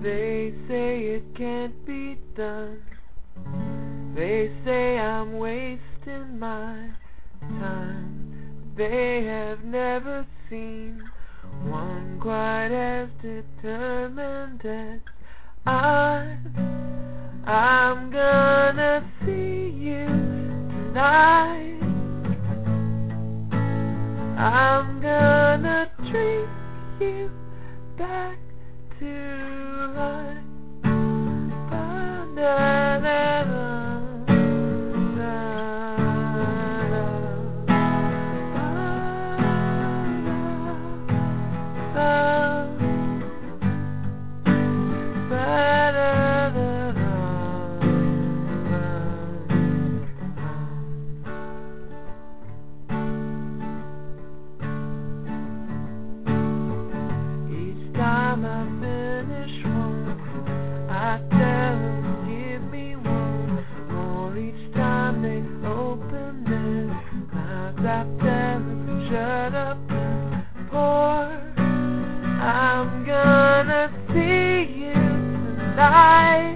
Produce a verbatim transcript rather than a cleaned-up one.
They say it can't be done. They say I'm wasting my time. They have never seen one quite as determined as I. I'm gonna see you tonight. I'm gonna treat you back to life. Ba-da-da-da. Each time I finish one, I tell them, give me one more. Each time they open their mouths, I tell them, shut up and pour. I'm gonna see you tonight.